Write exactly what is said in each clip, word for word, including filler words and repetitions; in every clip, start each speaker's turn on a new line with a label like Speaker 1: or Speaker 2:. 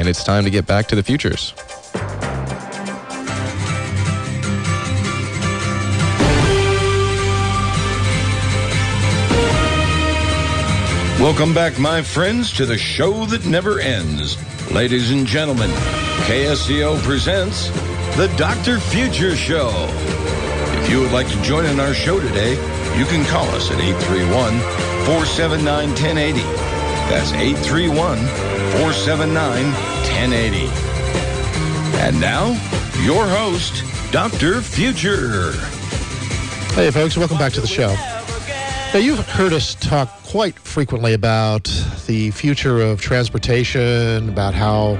Speaker 1: and it's time to get back to the futures.
Speaker 2: Welcome back, my friends, to the show that never ends. Ladies and gentlemen, K S C O presents the Doctor Future Show. If you would like to join in our show today, you can call us at eight three one, four seven nine, one zero eight zero. That's eight three one, four seven nine, one zero eight zero. And now, your host, Doctor Future.
Speaker 3: Hey, folks, welcome back to the show. Now, you've heard us talk quite frequently about the future of transportation, about how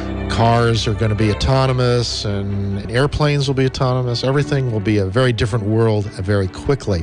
Speaker 3: cars are going to be autonomous and airplanes will be autonomous. Everything will be a very different world very quickly.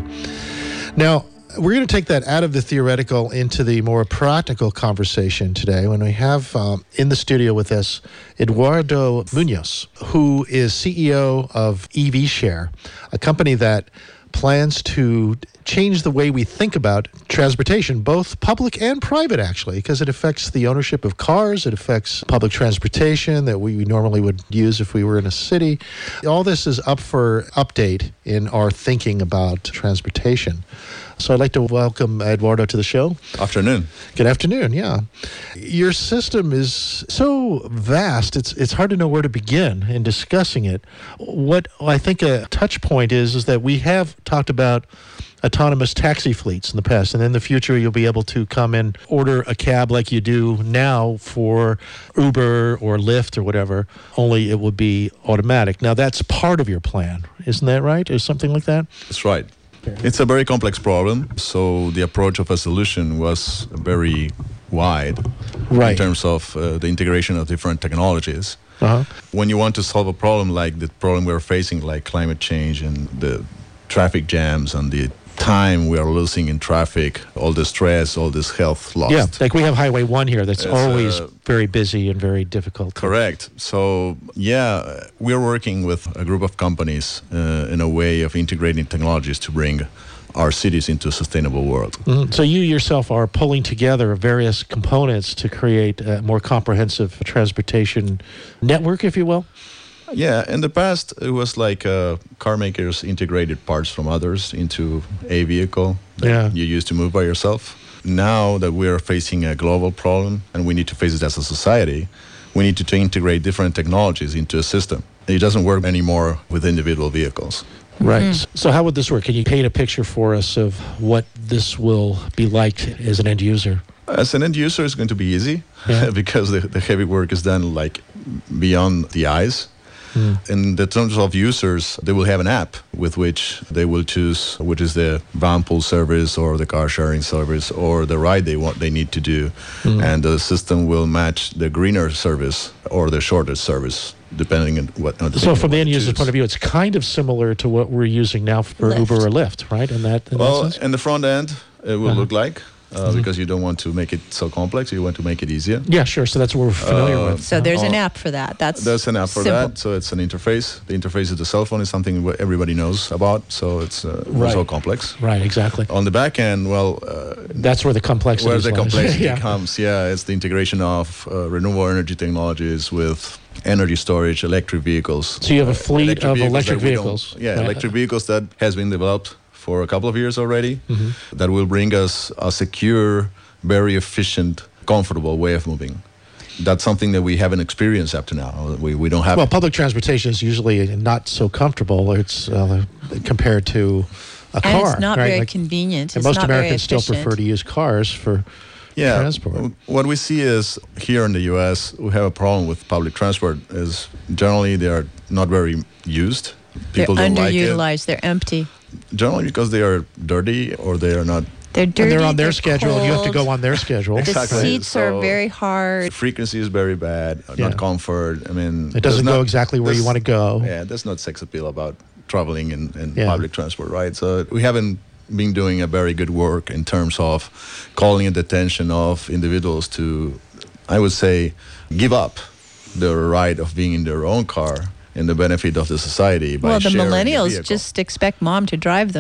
Speaker 3: Now, we're going to take that out of the theoretical into the more practical conversation today when we have um, in the studio with us Eduardo Munoz, who is C E O of EVshare, a company that plans to change the way we think about transportation, both public and private, actually, because it affects the ownership of cars. It affects public transportation that we normally would use if we were in a city. All this is up for update in our thinking about transportation. So I'd like to welcome Eduardo to the show.
Speaker 4: Afternoon.
Speaker 3: Good afternoon, yeah. Your system is so vast, it's it's hard to know where to begin in discussing it. What I think a touch point is, is that we have talked about autonomous taxi fleets in the past, and in the future you'll be able to come and order a cab like you do now for Uber or Lyft or whatever, only it would be automatic. Now that's part of your plan, isn't that right? Or something like that?
Speaker 4: That's right. It's a very complex problem, so the approach of a solution was very wide
Speaker 3: right.
Speaker 4: in terms of uh, the integration of different technologies.
Speaker 3: Uh-huh.
Speaker 4: When you want to solve a problem like the problem we're facing, like climate change and the traffic jams and the time we are losing in traffic, all the stress, all this health lost.
Speaker 3: Yeah, like we have Highway one here that's
Speaker 4: It's,
Speaker 3: always
Speaker 4: uh,
Speaker 3: very busy and very difficult.
Speaker 4: Correct. So, yeah, we're working with a group of companies uh, in a way of integrating technologies to bring our cities into a sustainable world.
Speaker 3: Mm-hmm. So you yourself are pulling together various components to create a more comprehensive transportation network, if you will?
Speaker 4: Yeah, in the past, it was like uh, car makers integrated parts from others into a vehicle that
Speaker 3: yeah.
Speaker 4: you used to move by yourself. Now that we are facing a global problem and we need to face it as a society, we need to, to integrate different technologies into a system. It doesn't work anymore with individual vehicles.
Speaker 3: Right. Mm. So how would this work? Can you paint a picture for us of what this will be like as an end user?
Speaker 4: As an end user, it's going to be easy yeah. because the, the heavy work is done like beyond the eyes. Mm. In the terms of users, they will have an app with which they will choose which is the van pool service or the car sharing service or the ride they want they need to do, mm. and the system will match the greener service or the shorter service depending on what. On the
Speaker 3: so, from the end user's point of view, it's kind of similar to what we're using now for Lyft. Uber or Lyft, right? In that, in
Speaker 4: well,
Speaker 3: that sense?
Speaker 4: in the front end, it will
Speaker 3: uh-huh.
Speaker 4: look like. Uh, mm-hmm. Because you don't want to make it so complex, you want to make it easier.
Speaker 3: Yeah, sure. So that's what we're familiar
Speaker 4: uh,
Speaker 3: with.
Speaker 5: So there's
Speaker 4: uh,
Speaker 5: an app for that. That's
Speaker 4: there's an app for
Speaker 5: simple.
Speaker 4: that. So it's an interface. The interface of the cell phone is something what everybody knows about. So it's uh,
Speaker 3: right.
Speaker 4: so complex.
Speaker 3: Right. Exactly.
Speaker 4: On the back end, well, uh,
Speaker 3: that's where the complexity.
Speaker 4: Where the
Speaker 3: lies.
Speaker 4: complexity
Speaker 3: yeah.
Speaker 4: comes. Yeah, it's the integration of uh, renewable energy technologies with energy storage, electric vehicles.
Speaker 3: So you have a fleet
Speaker 4: uh,
Speaker 3: of
Speaker 4: vehicles
Speaker 3: electric vehicles.
Speaker 4: Yeah,
Speaker 3: right.
Speaker 4: electric vehicles that has been developed for a couple of years already. Mm-hmm. That will bring us a secure, very efficient, comfortable way of moving. That's something that we haven't experienced up to now. We we don't have.
Speaker 3: Well, public transportation is usually not so comfortable. It's uh, compared to a
Speaker 5: and
Speaker 3: car.
Speaker 5: And it's not
Speaker 3: right?
Speaker 5: very
Speaker 3: like,
Speaker 5: convenient.
Speaker 3: And
Speaker 5: it's
Speaker 3: most
Speaker 5: not
Speaker 3: Americans
Speaker 5: very
Speaker 3: still prefer to use cars for
Speaker 4: yeah,
Speaker 3: transport.
Speaker 4: What we see is here in the U S, we have a problem with public transport. Is generally they are not very used. People
Speaker 5: they're
Speaker 4: don't
Speaker 5: underutilized.
Speaker 4: Like it.
Speaker 5: They're empty.
Speaker 4: Generally because they are dirty or they are not.
Speaker 5: They're dirty.
Speaker 3: And they're on their
Speaker 5: they're
Speaker 3: schedule.
Speaker 5: Cold.
Speaker 3: And you have to go on their schedule.
Speaker 4: Exactly.
Speaker 5: The seats
Speaker 4: so
Speaker 5: are very hard.
Speaker 4: The frequency is very bad.
Speaker 3: Yeah.
Speaker 4: Not comfort. I mean,
Speaker 3: it doesn't
Speaker 4: not,
Speaker 3: go exactly where you want to go.
Speaker 4: Yeah, there's not sex appeal about traveling in, in
Speaker 3: yeah.
Speaker 4: public transport, right? So we haven't been doing a very good work in terms of calling the attention of individuals to, I would say, give up the right of being in their own car and the benefit of the society by
Speaker 5: well, the
Speaker 4: sharing
Speaker 5: millennials
Speaker 4: the vehicle.
Speaker 5: just expect mom to drive them.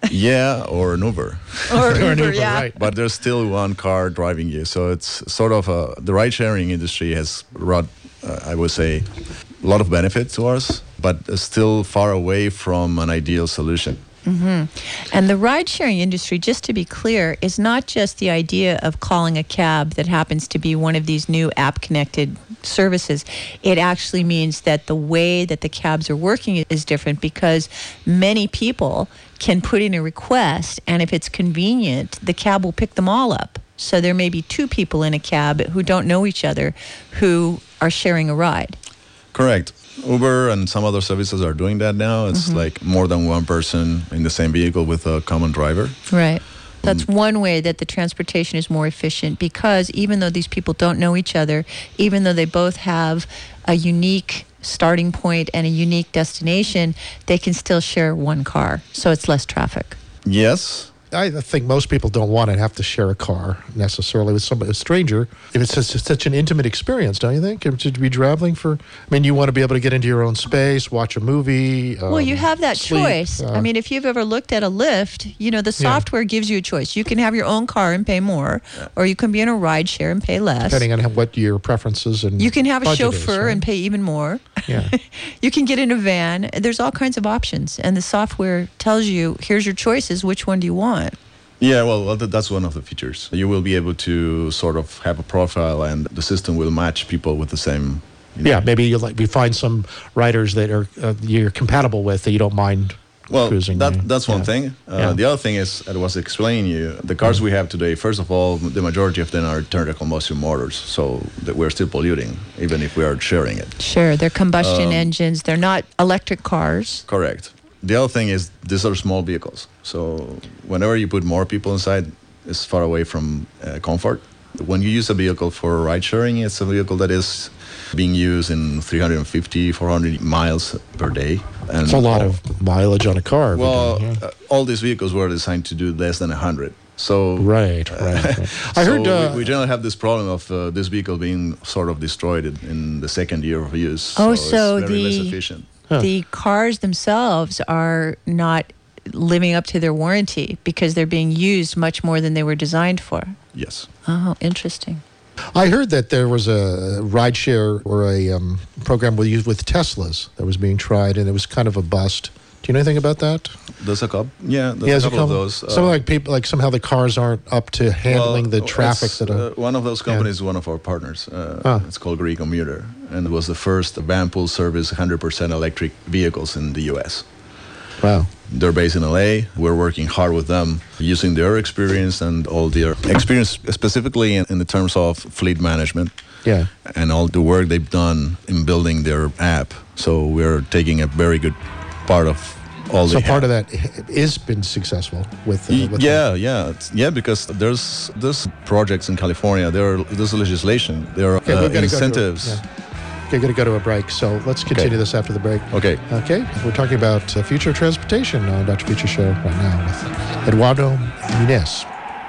Speaker 4: Yeah, or an Uber.
Speaker 5: Or
Speaker 3: Or an
Speaker 5: Uber,
Speaker 3: Uber,
Speaker 5: yeah.
Speaker 3: right.
Speaker 4: But there's still one car driving you. So it's sort of a, the ride-sharing industry has brought, uh, I would say, a lot of benefit to us, but it's still far away from an ideal solution.
Speaker 5: Mm-hmm. And the ride-sharing industry, just to be clear, is not just the idea of calling a cab that happens to be one of these new app-connected services. It actually means that the way that the cabs are working is different because many people can put in a request, and if it's convenient, the cab will pick them all up. So there may be two people in a cab who don't know each other who are sharing a ride.
Speaker 4: Correct. Uber and some other services are doing that now. It's
Speaker 5: Mm-hmm.
Speaker 4: like more than one person in the same vehicle with a common driver.
Speaker 5: Right. That's one way that the transportation is more efficient because even though these people don't know each other, even though they both have a unique starting point and a unique destination, they can still share one car. So it's less traffic.
Speaker 4: Yes.
Speaker 3: I think most people don't want to have to share a car necessarily with somebody, a stranger. If it's such, such an intimate experience, don't you think? To be traveling for, I mean, you want to be able to get into your own space, watch a movie. Um,
Speaker 5: Well, you have that
Speaker 3: sleep,
Speaker 5: choice.
Speaker 3: uh,
Speaker 5: I mean, if you've ever looked at a Lyft, you know, the software gives you a choice. You can have your own car and pay more, or you can be in a ride share and pay less.
Speaker 3: depending on how, what your preferences and
Speaker 5: You can have a
Speaker 3: budget
Speaker 5: chauffeur
Speaker 3: is, right?
Speaker 5: and pay even more.
Speaker 3: Yeah.
Speaker 5: You can get in a van. There's all kinds of options. And the software tells you, here's your choices. Which one do you want?
Speaker 4: Yeah, well, well, th- that's one of the features. You will be able to sort of have a profile, and the system will match people with the same. You know.
Speaker 3: Yeah, maybe you like we find some writers that are uh, you're compatible with that you don't mind
Speaker 4: Well,
Speaker 3: cruising.
Speaker 4: that,
Speaker 3: yeah.
Speaker 4: that's one
Speaker 3: Yeah.
Speaker 4: thing. Uh,
Speaker 3: Yeah.
Speaker 4: The other thing is, I was explaining you, the cars we have today, first of all, the majority of them are internal combustion motors, so that we're still polluting, even if we are sharing it.
Speaker 5: Sure, they're combustion
Speaker 4: Um,
Speaker 5: engines. They're not electric cars.
Speaker 4: Correct. The other thing is, these are small vehicles. So whenever you put more people inside, it's far away from uh, comfort. When you use a vehicle for ride sharing, it's a vehicle that is being used in three hundred fifty, four hundred miles per day. And
Speaker 3: It's a lot
Speaker 4: all-
Speaker 3: of mileage on a car.
Speaker 4: Well,
Speaker 3: yeah.
Speaker 4: uh, all these vehicles were designed to do less than one hundred. So
Speaker 3: right, right. right. I
Speaker 4: so
Speaker 3: heard. Uh,
Speaker 4: we, we generally have this problem of uh, this vehicle being sort of destroyed in- in the second year of use.
Speaker 5: Oh,
Speaker 4: so,
Speaker 5: so
Speaker 4: it's very less
Speaker 5: the-
Speaker 4: efficient.
Speaker 3: Huh.
Speaker 5: The cars themselves are not living up to their warranty because they're being used much more than they were designed for.
Speaker 4: Yes.
Speaker 5: Oh, interesting.
Speaker 3: I heard that there was a rideshare or a um, program with used with Teslas that was being tried, and it was kind of a bust. Do you know anything about that?
Speaker 4: There's a couple. Yeah, there's
Speaker 3: Yeah,
Speaker 4: a
Speaker 3: there's
Speaker 4: couple of those.
Speaker 3: Some
Speaker 4: Uh,
Speaker 3: like people, like somehow the cars aren't up to handling
Speaker 4: well,
Speaker 3: the traffic
Speaker 4: it's,
Speaker 3: that. Are,
Speaker 4: uh, one of those companies is one of our partners. Uh,
Speaker 3: Ah.
Speaker 4: It's called Green Commuter, and it was the first van pool service one hundred percent electric vehicles in the U S.
Speaker 3: wow.
Speaker 4: They're based in L A. We're working hard with them, using their experience and all their experience, specifically in, in the terms of fleet management
Speaker 3: Yeah.
Speaker 4: and all the work they've done in building their app. So we're taking a very good part of all.
Speaker 3: So
Speaker 4: they
Speaker 3: part
Speaker 4: have.
Speaker 3: of that is been successful with. Uh,
Speaker 4: Y-
Speaker 3: with
Speaker 4: yeah, yeah, It's- yeah. Because there's there's projects in California. There there's legislation. There are
Speaker 3: Okay,
Speaker 4: uh,
Speaker 3: we've got to
Speaker 4: incentives.
Speaker 3: Go to a, yeah. Okay, got to go to a break. So let's continue this after the break.
Speaker 4: Okay.
Speaker 3: Okay, we're talking about uh, future of transportation on Doctor Future Show right now with Eduardo Muniz.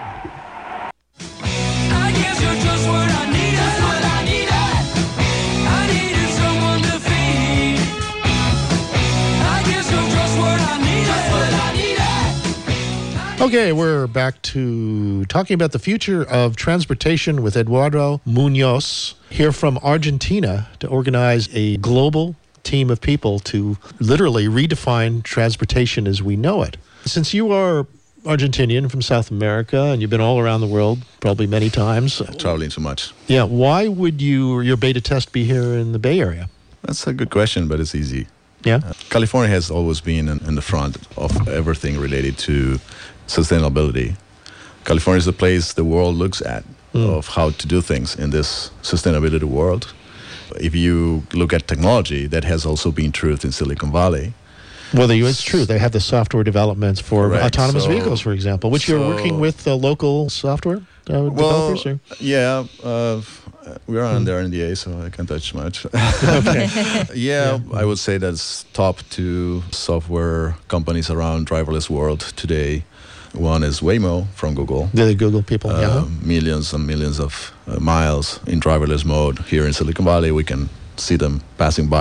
Speaker 6: I guess you're just what I needed, what I needed. I needed someone to feed. I guess you're just what I needed, what I needed.
Speaker 3: Okay, we're back to talking about the future of transportation with Eduardo Munoz here from Argentina to organize a global team of people to literally redefine transportation as we know it. Since you are Argentinian from South America and you've been all around the world probably many times,
Speaker 4: Traveling too much.
Speaker 3: yeah, why would you or your beta test be here in the Bay Area?
Speaker 4: That's a good question, but it's easy.
Speaker 3: Yeah?
Speaker 4: Uh, California has always been in, in the front of everything related to sustainability. California is the place the world looks at of how to do things in this sustainability world. If you look at technology, that has also been true in Silicon Valley.
Speaker 3: Well, the, it's true. They have the software developments for
Speaker 4: Correct.
Speaker 3: autonomous
Speaker 4: So-
Speaker 3: vehicles, for example, which you're
Speaker 4: so-
Speaker 3: working with uh, local software uh, developers? Or?
Speaker 4: yeah, uh, we are under N D A, so I can't touch much.
Speaker 3: Okay.
Speaker 4: yeah, I would say that's top two software companies around driverless world today. One is Waymo from Google.
Speaker 3: The Google people,
Speaker 4: Uh,
Speaker 3: yeah.
Speaker 4: Millions and millions of uh, miles in driverless mode here in Silicon Valley. We can see them passing by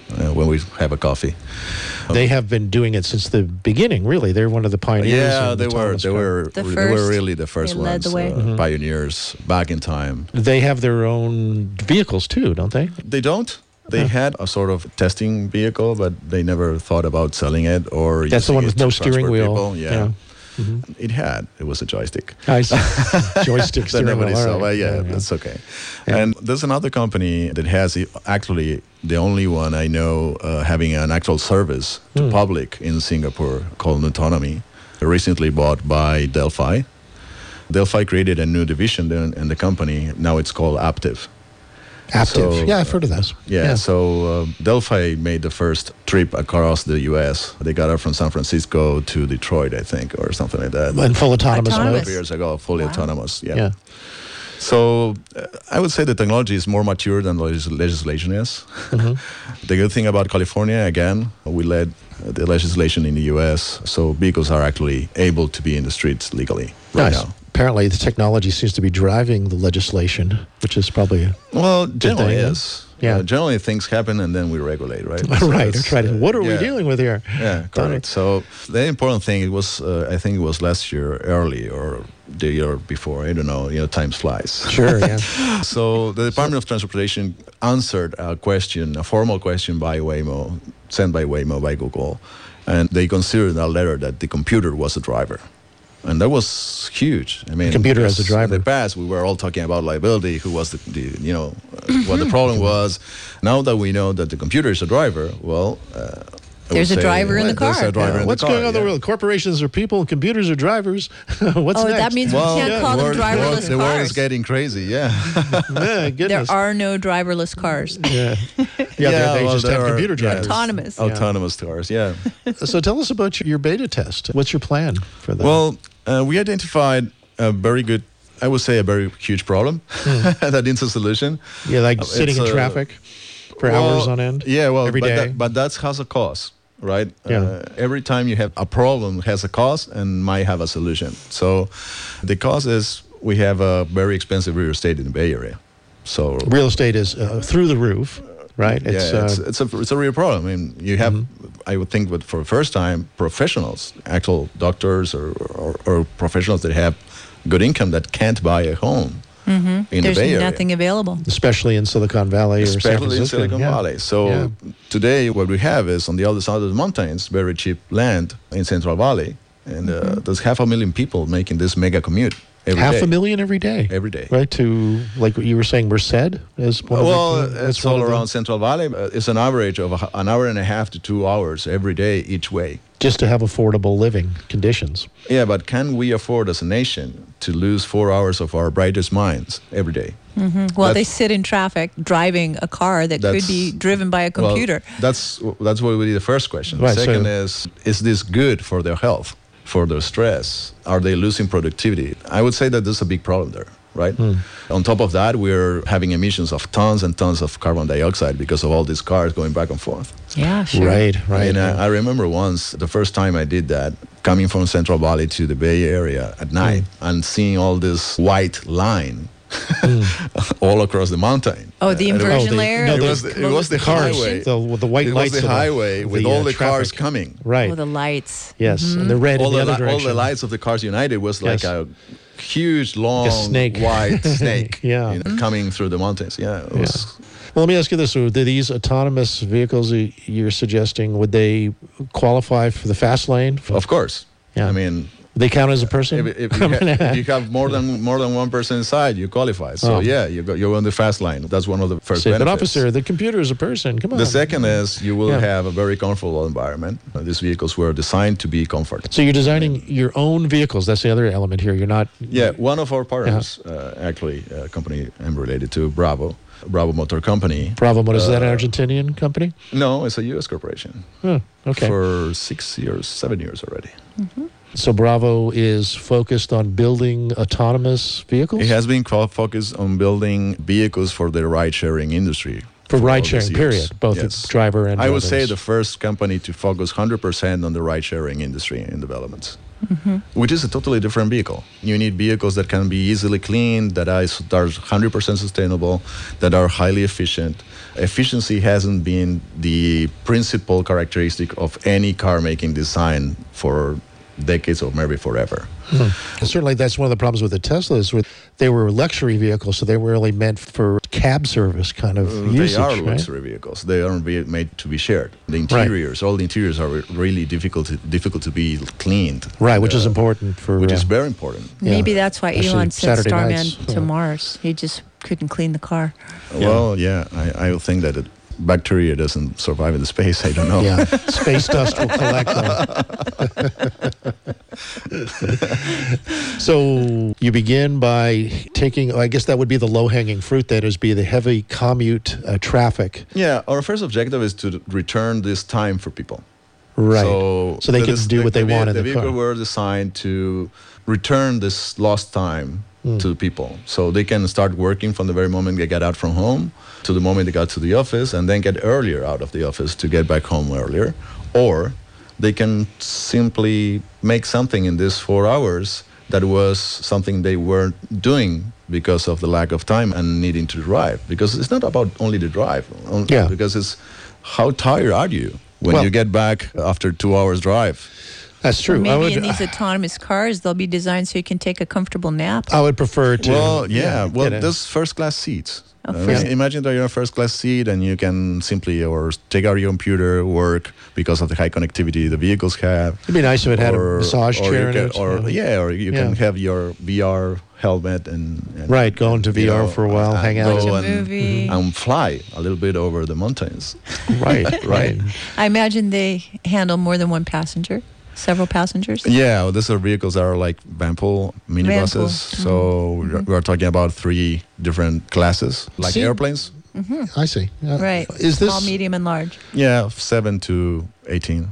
Speaker 4: uh, when we have a coffee.
Speaker 3: They have been doing it since the beginning, really. They're one of the pioneers.
Speaker 4: Yeah,
Speaker 3: in
Speaker 4: they were.
Speaker 3: autonomous
Speaker 4: They
Speaker 3: car.
Speaker 4: were.
Speaker 5: The
Speaker 4: They
Speaker 5: first.
Speaker 4: were really the first
Speaker 5: They led
Speaker 4: ones,
Speaker 5: the way.
Speaker 4: uh,
Speaker 3: Mhm.
Speaker 4: pioneers back in time.
Speaker 3: They have their own vehicles too, don't they?
Speaker 4: They don't. They
Speaker 3: Huh.
Speaker 4: had a sort of testing vehicle, but they never thought about selling it or.
Speaker 3: That's the
Speaker 4: using
Speaker 3: one
Speaker 4: it
Speaker 3: with
Speaker 4: to
Speaker 3: no steering
Speaker 4: transport
Speaker 3: wheel.
Speaker 4: people. Yeah.
Speaker 3: Yeah. Mhm.
Speaker 4: It had. It was a joystick.
Speaker 3: I see. Joystick
Speaker 4: That
Speaker 3: steering
Speaker 4: nobody
Speaker 3: wheel.
Speaker 4: saw.
Speaker 3: all
Speaker 4: Well,
Speaker 3: right.
Speaker 4: yeah, that's okay.
Speaker 3: Yeah.
Speaker 4: And there's another company that has it- actually the only one I know uh, having an actual service to
Speaker 3: Hmm.
Speaker 4: public in Singapore called Nutonomy, recently bought by Delphi. Delphi created a new division in, in the company. Now it's called Aptiv.
Speaker 3: Aptiv.
Speaker 4: So,
Speaker 3: yeah, I've heard of those.
Speaker 4: Yeah, so uh, Delphi made the first trip across the U S. They got up from San Francisco to Detroit, I think, or something like that.
Speaker 3: And full autonomous,
Speaker 5: Autonomous.
Speaker 3: mode.
Speaker 4: Years ago, fully
Speaker 5: Wow.
Speaker 4: autonomous. Yeah.
Speaker 3: Yeah.
Speaker 4: So uh, I would say the technology is more mature than legis- legislation is.
Speaker 3: Mhm.
Speaker 4: The good thing about California, again, we led uh, the legislation in the U S, so vehicles are actually able to be in the streets legally right
Speaker 3: Nice.
Speaker 4: now.
Speaker 3: Apparently, the technology seems to be driving the legislation, which is probably
Speaker 4: Well, generally
Speaker 3: thing, huh?
Speaker 4: is.
Speaker 3: Yeah.
Speaker 4: Uh, generally, things happen and then we regulate, right? So
Speaker 3: right. Or
Speaker 4: it's,
Speaker 3: try to.
Speaker 4: uh,
Speaker 3: What are we
Speaker 4: yeah.
Speaker 3: dealing with here?
Speaker 4: Yeah, correct. So the important thing it was, uh, I think it was last year early or the year before. I don't know. You know, time flies.
Speaker 3: Sure. Yeah.
Speaker 4: So the Department of Transportation answered a question, a formal question by Waymo, sent by Waymo by Google, and they considered a letter that the computer was a driver. And that was huge. I mean,
Speaker 3: Computer as a
Speaker 4: because
Speaker 3: driver.
Speaker 4: In the past, we were all talking about liability, who was the, the you know, uh, what the problem was. Now that we know that the computer is a driver, well, uh, I would
Speaker 5: There's a
Speaker 4: say,
Speaker 5: driver in the
Speaker 4: well, there's
Speaker 5: car.
Speaker 4: a driver
Speaker 3: Yeah.
Speaker 4: in
Speaker 3: What's
Speaker 4: the car,
Speaker 3: going on in the
Speaker 4: yeah.
Speaker 3: world? Corporations are people, and computers are drivers. What's
Speaker 5: Oh,
Speaker 3: next?
Speaker 5: that means we can't call them
Speaker 4: world-
Speaker 5: driverless
Speaker 4: world- the world is
Speaker 5: cars.
Speaker 4: getting crazy. Yeah.
Speaker 3: Yeah,
Speaker 5: There
Speaker 3: goodness.
Speaker 5: are no driverless cars.
Speaker 3: Yeah. Yeah, they, they
Speaker 4: well,
Speaker 3: just
Speaker 4: there
Speaker 3: have
Speaker 4: are-
Speaker 3: computer
Speaker 4: yeah,
Speaker 3: drivers.
Speaker 5: Autonomous.
Speaker 4: Autonomous cars, yeah.
Speaker 3: So tell us about your, your beta test. What's your plan for that?
Speaker 4: Well, uh, we identified a very good, I would say a very huge problem that needs a solution.
Speaker 3: yeah, like
Speaker 4: uh,
Speaker 3: sitting
Speaker 4: it's,
Speaker 3: in
Speaker 4: uh,
Speaker 3: traffic for
Speaker 4: Well,
Speaker 3: hours on end.
Speaker 4: Yeah, well,
Speaker 3: every
Speaker 4: but,
Speaker 3: day.
Speaker 4: That, but that has a cost, right?
Speaker 3: Yeah.
Speaker 4: Uh, every time you have a problem has a cost and might have a solution. So the cost is we have a very expensive real estate in the Bay Area. So
Speaker 3: Real estate is uh, through the roof, right?
Speaker 4: yeah, it's,
Speaker 3: uh,
Speaker 4: it's a it's a real problem. I mean, you have, I would think, but for the first time, professionals, actual doctors or, or, or professionals that have good income that can't buy a home in
Speaker 5: There's
Speaker 4: the Bay Area.
Speaker 5: nothing available.
Speaker 3: especially in Silicon Valley or San
Speaker 4: Especially in
Speaker 3: Francisco.
Speaker 4: Silicon
Speaker 3: yeah.
Speaker 4: Valley. So
Speaker 3: Yeah.
Speaker 4: today, what we have is on the other side of the mountains, very cheap land in Central Valley, and uh,
Speaker 3: Mm-hmm.
Speaker 4: there's half a million people making this mega commute every
Speaker 3: Half
Speaker 4: day.
Speaker 3: a million every day.
Speaker 4: Every day.
Speaker 3: Right, to, like what you were saying, Merced is one
Speaker 4: Well,
Speaker 3: of the...
Speaker 4: it's all around Central Valley. Uh, It's an average of a, h- an hour and a half to two hours every day each way.
Speaker 3: Just to have affordable living conditions.
Speaker 4: Yeah, but can we afford as a nation to lose four hours of our brightest minds every day?
Speaker 5: Well,
Speaker 4: That's-
Speaker 5: they sit in traffic driving a car that could
Speaker 4: That's-
Speaker 5: be driven by a
Speaker 4: Well,
Speaker 5: computer.
Speaker 4: that's that's what would be the first question.
Speaker 3: Right,
Speaker 4: the
Speaker 3: so-
Speaker 4: second is, is this good for their health, for their stress? Are they losing productivity? I would say that there's a big problem there, right?
Speaker 3: Hmm.
Speaker 4: On top of that, we're having emissions of tons and tons of carbon dioxide because of all these cars going back and forth.
Speaker 5: yeah, sure.
Speaker 3: Right, right.
Speaker 4: And
Speaker 3: yeah.
Speaker 4: I, I remember once, the first time I did that, coming from Central Valley to the Bay Area at night
Speaker 3: Hmm.
Speaker 4: and seeing all this white line all across the mountain.
Speaker 5: Oh, the
Speaker 4: And it was-
Speaker 5: inversion
Speaker 3: the-
Speaker 5: layer?
Speaker 3: no,
Speaker 4: it
Speaker 3: the-
Speaker 4: was the, it was the
Speaker 3: cars,
Speaker 4: highway.
Speaker 3: the, with the white
Speaker 4: it
Speaker 3: lights.
Speaker 4: was the
Speaker 3: of
Speaker 4: highway with
Speaker 3: the,
Speaker 4: all
Speaker 3: uh,
Speaker 4: the cars
Speaker 3: traffic.
Speaker 4: coming.
Speaker 3: Right.
Speaker 5: Oh, the lights.
Speaker 3: Yes, and the red
Speaker 4: All
Speaker 3: in the,
Speaker 4: the,
Speaker 3: other
Speaker 4: li- all
Speaker 3: direction.
Speaker 4: the lights of the Cars United was like
Speaker 3: Yes.
Speaker 4: a huge, long,
Speaker 3: snake.
Speaker 4: white snake
Speaker 3: Yeah.
Speaker 4: you know, coming through the mountains. Yeah, it was.
Speaker 3: Well, let me ask you this: so do these autonomous vehicles that you're suggesting, would they qualify for the fast lane?
Speaker 4: Of course.
Speaker 3: Yeah.
Speaker 4: I mean,
Speaker 3: They count as a person?
Speaker 4: if, if, you, ha- if you have more than more than one person inside, you qualify. So
Speaker 3: Oh.
Speaker 4: yeah, you go, you're on the fast line. That's one of the first
Speaker 3: Say, but
Speaker 4: benefits.
Speaker 3: officer, the computer is a person. Come on.
Speaker 4: The second is you will
Speaker 3: Yeah.
Speaker 4: have a very comfortable environment. Uh, These vehicles were designed to be comfortable.
Speaker 3: So you're designing your own vehicles. That's the other element here. You're not.
Speaker 4: Yeah, one of our partners, uh, actually, a company I'm related to, Bravo, Bravo Motor Company.
Speaker 3: Bravo Motors. Is that an
Speaker 4: Uh,
Speaker 3: Argentinian company?
Speaker 4: No, it's a U S corporation
Speaker 3: Huh, okay.
Speaker 4: for six years, seven years already.
Speaker 3: So Bravo is focused on building autonomous vehicles?
Speaker 4: It has been fo- focused on building vehicles for the ride-sharing industry.
Speaker 3: For
Speaker 4: all
Speaker 3: ride
Speaker 4: these
Speaker 3: sharing,
Speaker 4: years.
Speaker 3: period, both
Speaker 4: Yes.
Speaker 3: the driver and
Speaker 4: I would say
Speaker 3: drivers.
Speaker 4: the first company to focus one hundred percent on the ride sharing industry in development, which is a totally different vehicle. You need vehicles that can be easily cleaned, that are that are one hundred percent sustainable, that are highly efficient. Efficiency hasn't been the principal characteristic of any car making design for decades or maybe forever.
Speaker 3: And certainly, that's one of the problems with the Teslas. With they were luxury vehicles, so they were really meant for cab service kind of
Speaker 4: Uh,
Speaker 3: usage.
Speaker 4: they are
Speaker 3: right?
Speaker 4: luxury vehicles. They aren't be made to be shared. The interiors, all the interiors are really difficult to, difficult to be cleaned.
Speaker 3: Right, which is
Speaker 4: Uh,
Speaker 3: important for.
Speaker 4: Which is
Speaker 3: uh,
Speaker 4: very important.
Speaker 3: Yeah.
Speaker 5: Maybe that's why
Speaker 3: Especially
Speaker 5: Elon sent
Speaker 3: Saturday
Speaker 5: Starman
Speaker 3: nights.
Speaker 5: to
Speaker 3: Yeah.
Speaker 5: Mars. He just couldn't clean the car.
Speaker 4: Well, yeah, I, I think that it, bacteria doesn't survive in the space. I don't know.
Speaker 3: Yeah, space dust will collect them. So you begin by taking, I guess that would be the low-hanging fruit, that is, be the heavy commute uh, traffic.
Speaker 4: Yeah, our first objective is to return this time for people.
Speaker 3: Right.
Speaker 4: So,
Speaker 3: So they
Speaker 4: that
Speaker 3: can
Speaker 4: is-
Speaker 3: do what they
Speaker 4: the,
Speaker 3: want in
Speaker 4: the
Speaker 3: the
Speaker 4: vehicle
Speaker 3: car.
Speaker 4: were designed to return this lost time
Speaker 3: Hmm.
Speaker 4: to people, so they can start working from the very moment they get out from home to the moment they got to the office, and then get earlier out of the office to get back home earlier, or they can simply make something in these four hours that was something they weren't doing because of the lack of time and needing to drive. Because it's not about only the drive, on-
Speaker 3: Yeah.
Speaker 4: because it's how tired are you when
Speaker 3: Well-
Speaker 4: you get back after two hours drive.
Speaker 3: That's true.
Speaker 5: Or
Speaker 3: I
Speaker 5: maybe
Speaker 3: would,
Speaker 5: in these autonomous cars, they'll be designed so you can take a comfortable nap.
Speaker 3: I would prefer to.
Speaker 4: Well, yeah. well,
Speaker 3: get a-
Speaker 4: there's first class seats.
Speaker 5: Oh,
Speaker 4: I mean,
Speaker 5: first-
Speaker 4: imagine that you're in a first class seat and you can simply or take out your computer, work because of the high connectivity the vehicles have.
Speaker 3: It'd be nice if it had a
Speaker 4: or-
Speaker 3: massage
Speaker 4: or
Speaker 3: chair
Speaker 4: you
Speaker 3: in
Speaker 4: can-
Speaker 3: it.
Speaker 4: Or,
Speaker 3: yeah.
Speaker 4: yeah, or you
Speaker 3: Yeah.
Speaker 4: can have your V R helmet and, and
Speaker 3: Right, go into
Speaker 4: you
Speaker 3: V R
Speaker 4: know,
Speaker 3: for a while,
Speaker 4: and
Speaker 3: hang out.
Speaker 5: Watch
Speaker 4: go
Speaker 5: a
Speaker 4: and,
Speaker 5: movie.
Speaker 4: and fly a little bit over the mountains.
Speaker 3: Right, right.
Speaker 5: I imagine they handle more than one passenger, several passengers.
Speaker 4: Yeah, well, these are vehicles that are like Vanpool minibuses.
Speaker 5: Vanpool.
Speaker 4: So we're, we're talking about three different classes, like
Speaker 3: See-
Speaker 4: airplanes.
Speaker 3: I see. Uh,
Speaker 5: Right.
Speaker 3: Is this?
Speaker 5: Small, medium, and large.
Speaker 4: Yeah, seven to eighteen.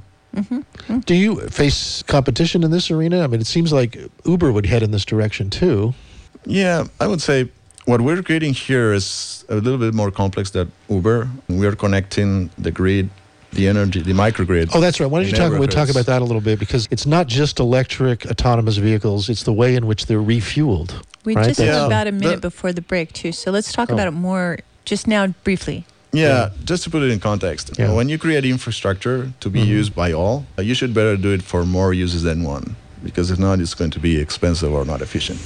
Speaker 3: Do you face competition in this arena? I mean, it seems like Uber would head in this direction too.
Speaker 4: Yeah, I would say what we're creating here is a little bit more complex than Uber. We are connecting the grid, the energy, the microgrid.
Speaker 3: Oh, that's right. Why don't you
Speaker 4: in
Speaker 3: talk? We'll talk
Speaker 4: neighborhoods.
Speaker 3: about that a little bit, because it's not just electric autonomous vehicles; it's the way in which they're refueled.
Speaker 5: We
Speaker 3: Right,
Speaker 5: just
Speaker 3: that's-
Speaker 5: have
Speaker 4: Yeah,
Speaker 5: about a minute
Speaker 4: the-
Speaker 5: before the break, too. So let's talk
Speaker 3: Oh.
Speaker 5: about it more just now, briefly.
Speaker 4: Yeah, just to put it in context,
Speaker 3: Yeah.
Speaker 4: when you create infrastructure to be
Speaker 3: Mhm.
Speaker 4: used by all, uh, you should better do it for more uses than one, because if not, it's going to be expensive or not efficient.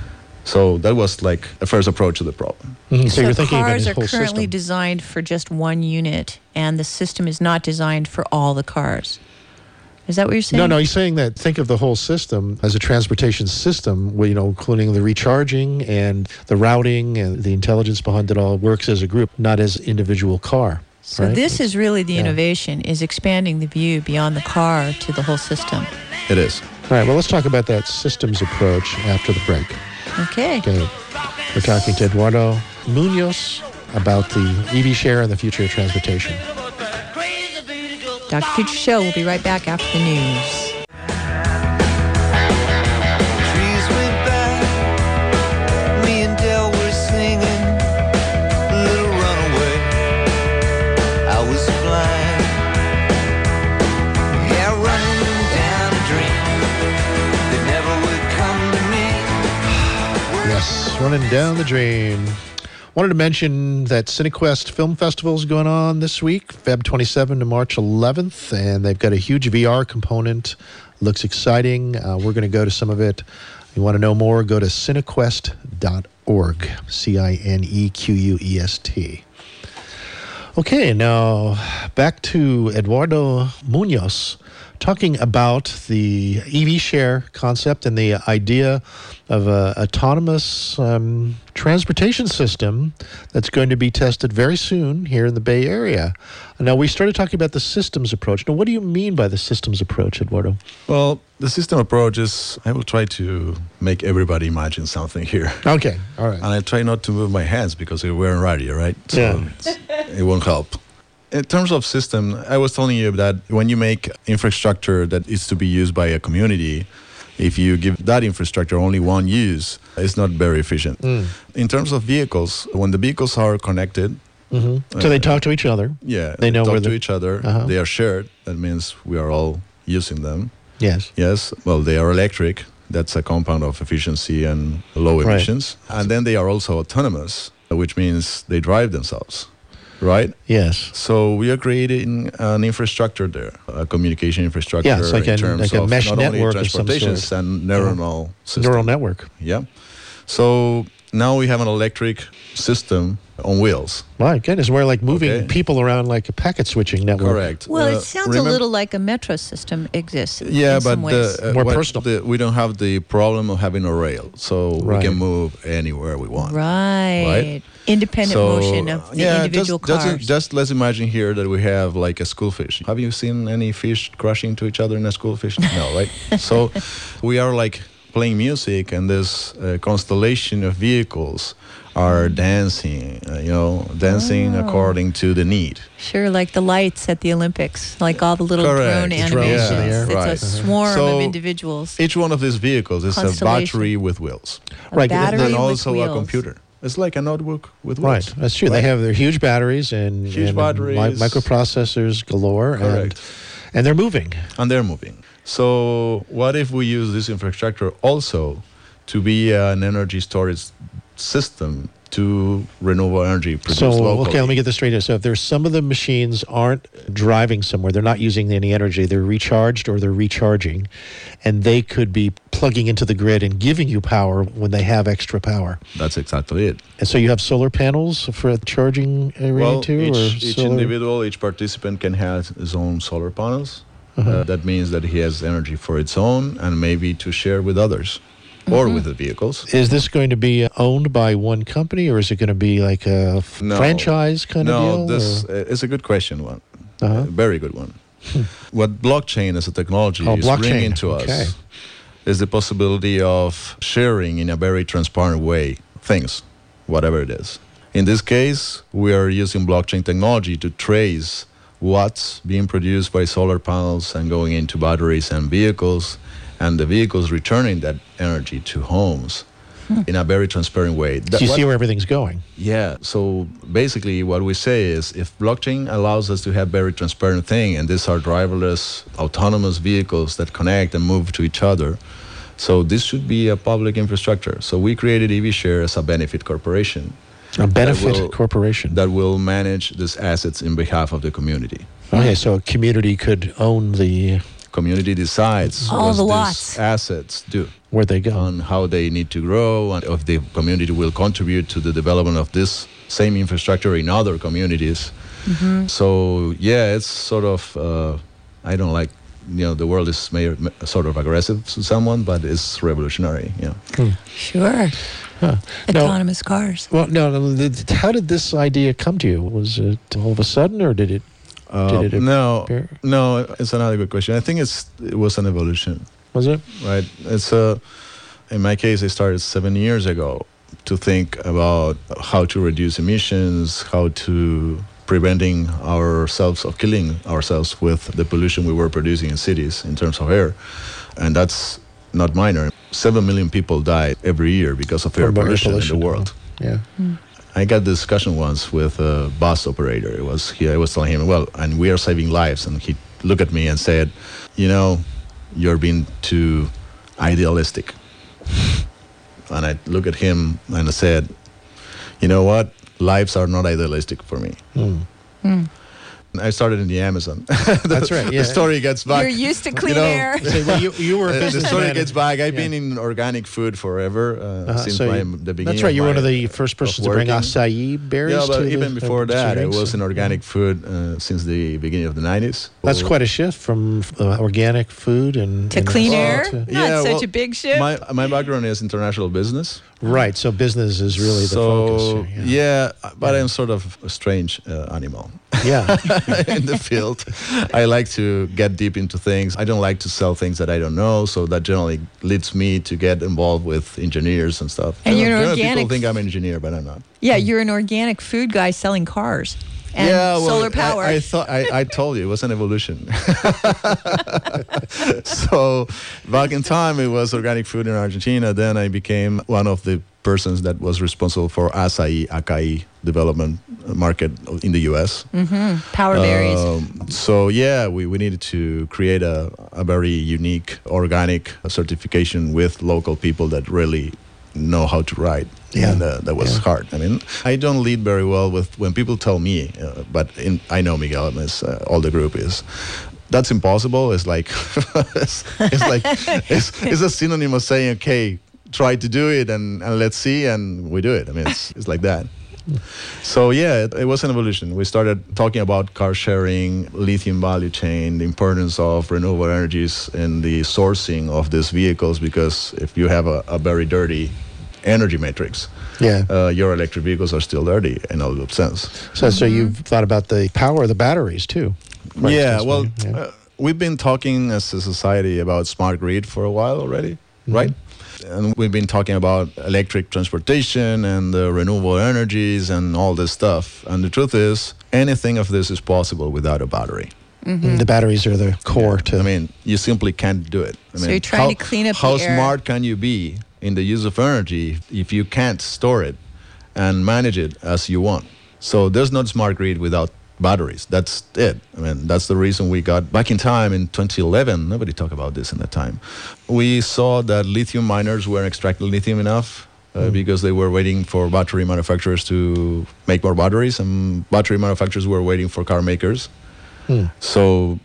Speaker 4: So that was like a first approach to the problem.
Speaker 3: Mhm. So, you're thinking about
Speaker 5: cars
Speaker 3: this
Speaker 5: are
Speaker 3: whole
Speaker 5: currently
Speaker 3: system.
Speaker 5: designed for just one unit, and the system is not designed for all the cars. Is that what you're saying?
Speaker 3: No, no, he's saying that think of the whole system as a transportation system, where, you know, including the recharging and the routing and the intelligence behind it all works as a group, not as individual car.
Speaker 5: So
Speaker 3: right?
Speaker 5: this is really the
Speaker 3: Yeah.
Speaker 5: innovation, is expanding the view beyond the car to the whole system.
Speaker 4: It is.
Speaker 3: All right, well, let's talk about that systems approach after the break.
Speaker 5: Okay.
Speaker 3: Okay. We're talking to Eduardo Munoz about the E V share and the future of transportation.
Speaker 5: Doctor Future Show. We'll be right back after the news.
Speaker 6: Trees went by, me and Del were singing Little Runaway. I was blind, yeah, running down a dream that never would come to me.
Speaker 3: Yes, running down the dream. Wanted to mention that CineQuest Film Festival is going on this week, February twenty-seventh to March eleventh, and they've got a huge V R component. Looks exciting. Uh, we're going to go to some of it. You want to know more, go to cinequest dot org, C I N E Q U E S T. Okay, now back to Eduardo Munoz talking about the E V share concept and the idea of an autonomous um, transportation system that's going to be tested very soon here in the Bay Area. Now, we started talking about the systems approach. Now, what do you mean by the systems approach, Eduardo?
Speaker 4: Well, the system approach is, I will try to make everybody imagine something here.
Speaker 3: Okay, all right.
Speaker 4: And I try not to move my hands because they weren't ready, right? So
Speaker 3: Yeah.
Speaker 4: it's- it won't help. In terms of system, I was telling you that when you make infrastructure that is to be used by a community, if you give that infrastructure only one use, it's not very efficient.
Speaker 3: Mm.
Speaker 4: In terms of vehicles, when the vehicles are connected,
Speaker 3: hmm So they talk to each other.
Speaker 4: Yeah,
Speaker 3: They know
Speaker 4: talk
Speaker 3: where
Speaker 4: to
Speaker 3: the-
Speaker 4: each other.
Speaker 3: Uh-huh.
Speaker 4: They are shared. That means we are all using them.
Speaker 3: Yes.
Speaker 4: Yes, well, they are electric. That's a compound of efficiency and low
Speaker 3: Right.
Speaker 4: emissions. And then they are also autonomous, which means they drive themselves, right?
Speaker 3: Yes.
Speaker 4: So we are creating an infrastructure there, a communication infrastructure
Speaker 3: Yeah, it's like
Speaker 4: in
Speaker 3: a-
Speaker 4: terms
Speaker 3: like a
Speaker 4: of
Speaker 3: mesh
Speaker 4: not only
Speaker 3: network of some
Speaker 4: transportation
Speaker 3: sort.
Speaker 4: and neuronal system.
Speaker 3: Neural network.
Speaker 4: Yeah. So now we have an electric system on wheels.
Speaker 3: My goodness, we're like moving
Speaker 4: Okay.
Speaker 3: people around like a packet switching network.
Speaker 4: Correct.
Speaker 5: Well,
Speaker 4: Uh,
Speaker 5: it sounds
Speaker 4: remember-
Speaker 5: a little like a metro system exists.
Speaker 4: Yeah,
Speaker 5: in
Speaker 4: but
Speaker 5: some ways.
Speaker 4: the, uh,
Speaker 3: More
Speaker 4: what
Speaker 3: personal.
Speaker 4: the- we don't have the problem of having a rail, so we
Speaker 3: Right.
Speaker 4: can move anywhere we want.
Speaker 5: right.
Speaker 4: Right?
Speaker 5: Independent
Speaker 4: So,
Speaker 5: motion of the
Speaker 4: yeah,
Speaker 5: individual
Speaker 4: just,
Speaker 5: cars.
Speaker 4: Just, just let's imagine here that we have like a school fish. Have you seen any fish crashing to each other in a school fish? No, right? So we are like playing music, and this uh, constellation of vehicles are dancing, uh, you know, dancing
Speaker 5: Oh.
Speaker 4: according to the need.
Speaker 5: Sure, like the lights at the Olympics, like all the little
Speaker 4: Correct.
Speaker 5: drone
Speaker 4: The
Speaker 3: drones
Speaker 5: animations.
Speaker 3: in the air.
Speaker 5: It's
Speaker 4: Right.
Speaker 5: a swarm
Speaker 4: So
Speaker 5: of individuals.
Speaker 4: Each one of these vehicles is a
Speaker 5: Constellation.
Speaker 4: battery with wheels,
Speaker 5: A
Speaker 3: Right,
Speaker 5: battery
Speaker 4: and
Speaker 5: with
Speaker 4: also
Speaker 5: wheels.
Speaker 4: a computer. It's like a notebook with
Speaker 3: Right,
Speaker 4: wheels.
Speaker 3: that's true. They
Speaker 4: Right.
Speaker 3: have their huge batteries and,
Speaker 4: Huge
Speaker 3: and
Speaker 4: batteries.
Speaker 3: mi- microprocessors galore, and
Speaker 4: Correct.
Speaker 3: and they're moving.
Speaker 4: And they're moving. So what if we use this infrastructure also to be an energy storage system to renewable energy produced
Speaker 3: So
Speaker 4: locally?
Speaker 3: okay, let me get this straight. here. So if there's some of the machines aren't driving somewhere, they're not using any energy, they're recharged or they're recharging, and they could be plugging into the grid and giving you power when they have extra power.
Speaker 4: That's exactly it.
Speaker 3: And so you have solar panels for charging everything
Speaker 4: Well,
Speaker 3: too,
Speaker 4: each,
Speaker 3: or
Speaker 4: each
Speaker 3: solar?
Speaker 4: individual, each participant can have his own solar panels.
Speaker 3: Uh-huh.
Speaker 4: Uh, that means that he has energy for its own and maybe to share with others or with the vehicles.
Speaker 3: Is this going to be owned by one company, or is it going to be like a f-
Speaker 4: No.
Speaker 3: franchise kind of
Speaker 4: No,
Speaker 3: deal?
Speaker 4: this
Speaker 3: or-
Speaker 4: uh, is a good question, one.
Speaker 3: Uh-huh.
Speaker 4: A very good one. What blockchain as a technology
Speaker 3: Oh,
Speaker 4: is
Speaker 3: blockchain.
Speaker 4: bringing to
Speaker 3: Okay.
Speaker 4: us is the possibility of sharing in a very transparent way things, whatever it is. In this case, we are using blockchain technology to trace what's being produced by solar panels and going into batteries and vehicles, and the vehicles returning that energy to homes in a very transparent way.
Speaker 3: so
Speaker 4: That-
Speaker 3: you
Speaker 4: what-
Speaker 3: see where everything's going.
Speaker 4: yeah. So basically, what we say is, if blockchain allows us to have very transparent thing, and these are driverless, autonomous vehicles that connect and move to each other, so this should be a public infrastructure. So we created EVShare as a benefit corporation
Speaker 3: A benefit
Speaker 4: will-
Speaker 3: corporation.
Speaker 4: that will manage these assets in behalf of the community.
Speaker 3: Okay, so a community could own the
Speaker 4: Community decides
Speaker 5: All
Speaker 4: what
Speaker 5: the
Speaker 4: these
Speaker 5: lots.
Speaker 4: assets do,
Speaker 3: where they go.
Speaker 4: on how they need to grow, and if the community will contribute to the development of this same infrastructure in other communities. So yeah, it's sort of uh, I don't like, you know, the world is may, sort of aggressive to someone, but it's revolutionary. You know.
Speaker 5: Sure.
Speaker 3: Huh. No,
Speaker 5: Autonomous cars.
Speaker 3: well, no, no. th- How did this idea come to you? Was it all of a sudden, or did it?
Speaker 4: Uh,
Speaker 3: Did it
Speaker 4: no,
Speaker 3: appear?
Speaker 4: no, it's another good question. I think it's it was an evolution.
Speaker 3: Was it?
Speaker 4: Right. It's a. In my case, I started seven years ago to think about how to reduce emissions, how to preventing ourselves of killing ourselves with the pollution we were producing in cities in terms of air, and that's not minor. Seven million people die every year because of air
Speaker 3: From air
Speaker 4: pollution,
Speaker 3: pollution,
Speaker 4: in the world.
Speaker 3: Yeah.
Speaker 4: I got this discussion once with a bus operator. It was he, I was telling him, well, and we are saving lives, and he looked at me and said, you know, you're being too idealistic. And I looked at him and I said, you know what? Lives are not idealistic for me.
Speaker 3: Mm.
Speaker 4: I started in the Amazon. the,
Speaker 3: That's right, yeah.
Speaker 4: The story gets back.
Speaker 5: You're used to clean
Speaker 4: you know,
Speaker 5: air.
Speaker 3: So, well, you, you were a
Speaker 4: Uh, the
Speaker 3: businessman.
Speaker 4: story gets back. I've
Speaker 3: yeah.
Speaker 4: been in organic food forever uh,
Speaker 3: Uh-huh,
Speaker 4: since
Speaker 3: so
Speaker 4: my,
Speaker 3: you-
Speaker 4: the beginning.
Speaker 3: That's right.
Speaker 4: of
Speaker 3: You're one
Speaker 4: my-
Speaker 3: of the first persons to bring
Speaker 4: working.
Speaker 3: acai berries.
Speaker 4: Yeah, but
Speaker 3: to
Speaker 4: even
Speaker 3: the,
Speaker 4: before
Speaker 3: the
Speaker 4: that, I
Speaker 3: drinks.
Speaker 4: was in organic food uh, since the beginning of the nineties.
Speaker 3: That's quite a shift from uh, organic food and
Speaker 5: To
Speaker 3: and-
Speaker 5: clean
Speaker 3: oh,
Speaker 5: air?
Speaker 3: to-
Speaker 5: Not
Speaker 4: Yeah,
Speaker 5: such
Speaker 4: well,
Speaker 5: a big shift.
Speaker 4: My my background is international business.
Speaker 3: Right. So business is really the
Speaker 4: so
Speaker 3: focus. here,
Speaker 4: yeah, but
Speaker 3: Yeah.
Speaker 4: I'm sort of a strange uh, animal
Speaker 3: Yeah.
Speaker 4: in the field. I like to get deep into things. I don't like to sell things that I don't know. So that generally leads me to get involved with engineers and stuff.
Speaker 5: And you're an
Speaker 4: Generally,
Speaker 5: organic-
Speaker 4: People think I'm an engineer, but I'm not.
Speaker 5: yeah, you're an organic food guy selling cars. and
Speaker 4: yeah, well,
Speaker 5: solar power.
Speaker 4: I, I thought I, I told you it was an evolution. So back in time, it was organic food in Argentina. Then I became one of the persons that was responsible for acai, acai development market in the U S.
Speaker 5: Mm-hmm. Power berries.
Speaker 4: Um, so yeah, we, we needed to create a, a very unique organic certification with local people that really know how to write.
Speaker 3: Yeah.
Speaker 4: And uh, that was
Speaker 3: Yeah.
Speaker 4: hard. I mean, I don't lead very well with when people tell me, uh, but in, I know Miguel, as uh, all the group is. That's impossible. It's like it's, it's like it's, it's a synonym of saying, okay, try to do it and, and let's see, and we do it. I mean, it's it's like that. So yeah, it, it was an evolution. We started talking about car sharing, lithium value chain, the importance of renewable energies and the sourcing of these vehicles, because if you have a, a very dirty energy matrix,
Speaker 3: Yeah.
Speaker 4: uh, your electric vehicles are still dirty in all sense.
Speaker 3: So, so you've thought about the power of the batteries too. Quite
Speaker 4: Yeah, well,
Speaker 3: extensively, yeah.
Speaker 4: Uh, we've been talking as a society about smart grid for a while already, right? And we've been talking about electric transportation and the renewable energies and all this stuff. And the truth is, anything of this is possible without a battery.
Speaker 3: Mm, the batteries are the core to.
Speaker 4: I mean, you simply can't do it. I
Speaker 5: So
Speaker 4: mean,
Speaker 5: you're trying
Speaker 4: how,
Speaker 5: to clean up
Speaker 4: How
Speaker 5: the air.
Speaker 4: smart can you be in the use of energy if you can't store it and manage it as you want? So there's not smart grid without batteries. That's it. I mean, that's the reason we got back in time in twenty eleven. Nobody talked about this in that time. We saw that lithium miners weren't extracting lithium enough uh,
Speaker 3: Mm.
Speaker 4: because they were waiting for battery manufacturers to make more batteries, and battery manufacturers were waiting for car makers.
Speaker 3: Hmm.
Speaker 4: So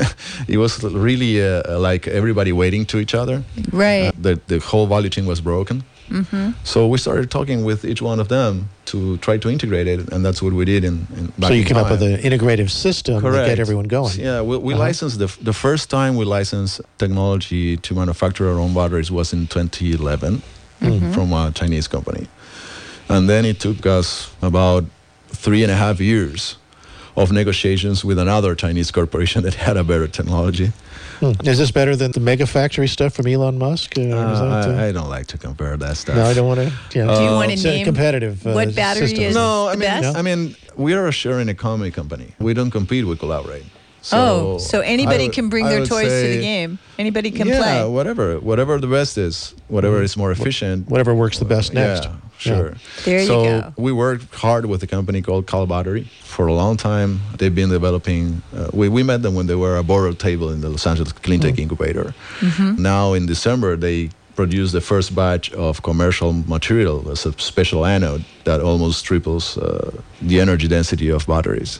Speaker 4: it was really uh, like everybody waiting to each other.
Speaker 5: Right.
Speaker 4: Uh, the, the whole value chain was broken.
Speaker 5: Mm-hmm.
Speaker 4: So we started talking with each one of them to try to integrate it, and that's what we did. In, in back
Speaker 3: So you
Speaker 4: in
Speaker 3: came up
Speaker 4: time.
Speaker 3: with an integrative system to get everyone going.
Speaker 4: Yeah, we, we
Speaker 3: Uh-huh.
Speaker 4: licensed the, f- the first time we licensed technology to manufacture our own batteries was in twenty eleven
Speaker 5: Mm-hmm.
Speaker 4: from a Chinese company, and then it took us about three and a half years of negotiations with another Chinese corporation that had a better technology.
Speaker 3: Hmm. Is this better than the mega factory stuff from Elon Musk? Uh, is
Speaker 4: Uh,
Speaker 3: that, uh,
Speaker 4: I, I don't like to compare that stuff.
Speaker 3: no, I don't want to. Yeah.
Speaker 5: Do you
Speaker 4: Uh,
Speaker 5: want to
Speaker 3: It's a
Speaker 5: name
Speaker 3: competitive uh,
Speaker 5: what battery
Speaker 3: system.
Speaker 5: is
Speaker 4: No, I
Speaker 5: the
Speaker 4: mean,
Speaker 5: best?
Speaker 4: I mean, we are a sharing economy company. We don't compete, we collaborate. So
Speaker 5: oh, so anybody
Speaker 4: I would-
Speaker 5: can bring
Speaker 4: I
Speaker 5: their
Speaker 4: would
Speaker 5: toys to
Speaker 4: say-
Speaker 5: the game. Anybody can
Speaker 4: yeah,
Speaker 5: play.
Speaker 4: whatever, whatever the best is, whatever is more efficient.
Speaker 3: Whatever works the best next.
Speaker 4: Yeah, sure.
Speaker 5: There you
Speaker 4: so
Speaker 5: go.
Speaker 4: we worked hard with a company called Cal Battery for a long time. They've been developing. Uh, we we met them when they were a board table in the Los Angeles Clean Tech Incubator.
Speaker 5: Mm-hmm.
Speaker 4: Now in December they produced the first batch of commercial material, as a special anode that almost triples uh, the energy density of batteries.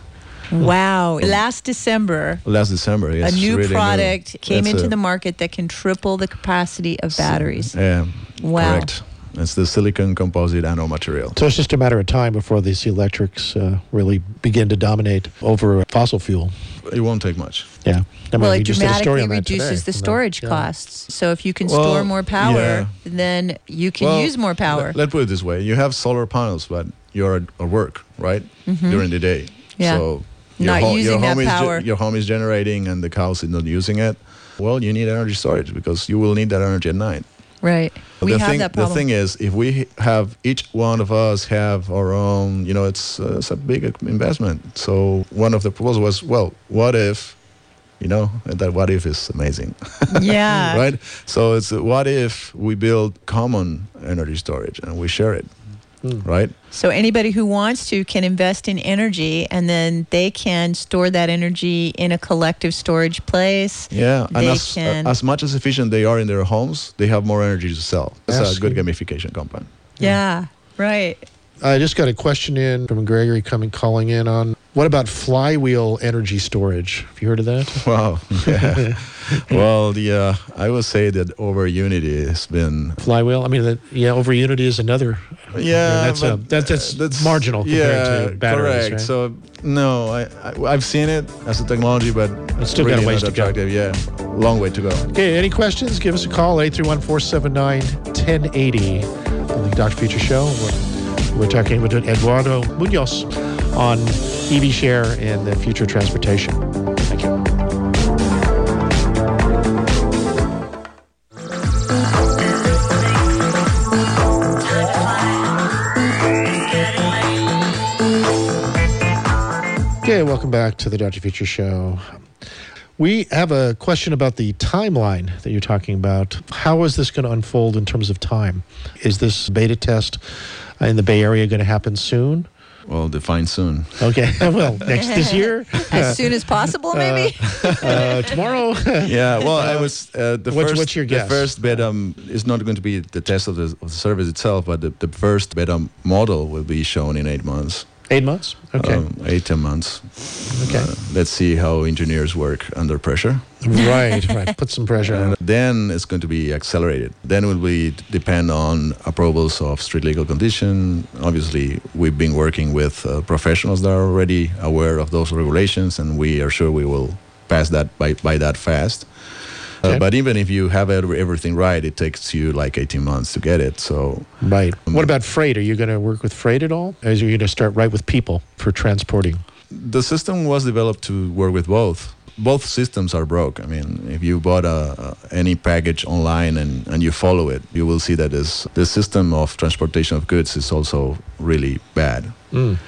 Speaker 5: Wow. Last December,
Speaker 4: Last December,
Speaker 5: a
Speaker 4: yes,
Speaker 5: new
Speaker 4: really
Speaker 5: product came
Speaker 4: That's
Speaker 5: into
Speaker 4: a-
Speaker 5: the market that can triple the capacity of batteries.
Speaker 4: Yeah,
Speaker 5: Wow.
Speaker 4: correct. It's the silicon composite anode material.
Speaker 3: So it's just a matter of time before these electrics uh, really begin to dominate over fossil fuel.
Speaker 4: It won't take much.
Speaker 3: Yeah. I mean,
Speaker 5: Well,
Speaker 3: we
Speaker 5: it
Speaker 3: just did a story
Speaker 5: dramatically
Speaker 3: on that
Speaker 5: reduces
Speaker 3: today.
Speaker 5: the storage
Speaker 3: Yeah.
Speaker 5: costs. So if you can
Speaker 4: Well,
Speaker 5: store more power,
Speaker 4: yeah.
Speaker 5: then you can
Speaker 4: Well,
Speaker 5: use more power.
Speaker 4: Let, let's put it this way: you have solar panels, but you're at, at work, right, during the day.
Speaker 5: Mm-hmm. Yeah.
Speaker 4: So
Speaker 5: Not
Speaker 4: ho-
Speaker 5: using
Speaker 4: your
Speaker 5: that
Speaker 4: home is ge-
Speaker 5: power.
Speaker 4: your home is generating, and the house is not using it. Well, you need energy storage because you will need that energy at night.
Speaker 5: Right.
Speaker 4: But
Speaker 5: We
Speaker 4: the
Speaker 5: have
Speaker 4: thing,
Speaker 5: that
Speaker 4: the
Speaker 5: problem.
Speaker 4: thing is, if we have each one of us have our own, you know, it's uh, it's a big investment. So one of the proposals was, well, what if, you know, that what if is amazing,
Speaker 5: yeah.
Speaker 4: right? So it's uh, what if we build common energy storage and we share it, right?
Speaker 5: So anybody who wants to can invest in energy, and then they can store that energy in a collective storage place.
Speaker 4: Yeah, and
Speaker 5: They
Speaker 4: as,
Speaker 5: can-
Speaker 4: uh, as much as efficient they are in their homes, they have more energy to sell. It's
Speaker 3: Yes.
Speaker 4: a good gamification component.
Speaker 5: Yeah. Right.
Speaker 3: I just got a question in from Gregory coming calling in on what about flywheel energy storage? Have you heard of that?
Speaker 4: Wow. Yeah. Well, the uh, I would say that over Unity has been.
Speaker 3: Flywheel? I mean, that, yeah, over Unity is another.
Speaker 4: Yeah,
Speaker 3: that's, a,
Speaker 4: but,
Speaker 3: that's,
Speaker 4: uh,
Speaker 3: that's marginal compared
Speaker 4: yeah,
Speaker 3: to batteries,
Speaker 4: correct.
Speaker 3: right?
Speaker 4: So no, I, I I've seen it as a technology, but
Speaker 3: It's still got a
Speaker 4: really
Speaker 3: ways
Speaker 4: not
Speaker 3: to go.
Speaker 4: attractive. Yeah, long way to go.
Speaker 3: Okay, any questions? Give us a call, eight three one, four seven nine, one zero eight zero on the Doctor Future Show. We're, we're talking with Eduardo Munoz on E V share and the future transportation. Thank you. Okay, welcome back to the Doctor Future Show. We have a question about the timeline that you're talking about. How is this going to unfold in terms of time? Is this beta test in the Bay Area going to happen soon?
Speaker 4: Well, define soon.
Speaker 3: Okay, well, next this year?
Speaker 5: As soon as possible, maybe?
Speaker 3: Uh, tomorrow?
Speaker 4: Yeah, well, I was uh, the
Speaker 3: What's-
Speaker 4: first.
Speaker 3: what's your
Speaker 4: the
Speaker 3: guess?
Speaker 4: first beta um, is not going to be the test of the, of the service itself, but the, the first beta model will be shown in eight months.
Speaker 3: Eight months? Okay.
Speaker 4: Um, eight, ten months.
Speaker 3: Okay.
Speaker 4: Uh, let's see how engineers work under pressure.
Speaker 3: Right, right. Put some pressure on
Speaker 4: And
Speaker 3: it.
Speaker 4: then it's going to be accelerated. Then it will be depend on approvals of street legal condition. Obviously, we've been working with uh, professionals that are already aware of those regulations, and we are sure we will pass that by, by that fast. Uh,
Speaker 3: Okay.
Speaker 4: but even if you have every- everything right, it takes you like eighteen months to get it. So
Speaker 3: Right. What about freight? Are you going to work with freight at all? Or are you going to start right with people for transporting?
Speaker 4: the system was developed to work with both. Both systems are broke. I mean, if you bought a, a, any package online and, and you follow it, you will see that this, the system of transportation of goods is also really bad.
Speaker 3: Mm.